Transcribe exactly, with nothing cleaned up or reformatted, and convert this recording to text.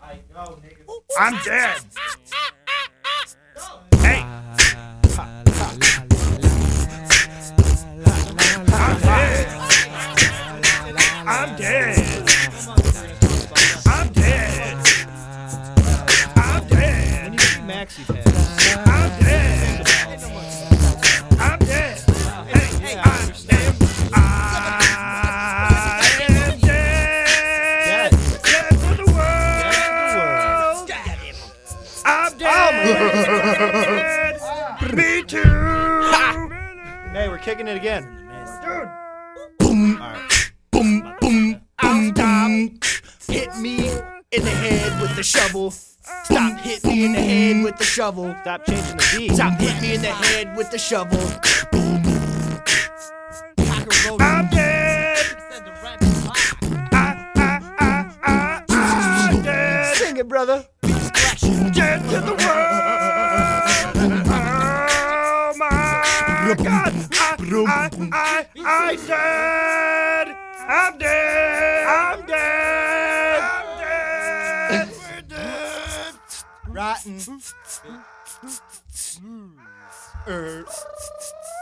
I'm dead. Hey. I'm dead. I'm dead. I'm dead. I'm dead. Maxi pads. I'm dead. I'm dead. Hey, hey, I'm dead. I am dead. Dead to the world. I'm dead. Me too. Hey, we're kicking it again. Dude. Boom. All right. Boom, boom, boom, boom. Hit me in the head with the shovel. Stop, hit me in the head with the shovel. Stop changing the beat. Stop, hit me in the head with the shovel. Boom. I'm dead. I, I, I, I, I'm dead. Sing it, brother. Dead to the world. Oh my God. I, I, I, I dead. I'm dead. I'm dead. I'm dead. We're dead. Rotten. Er.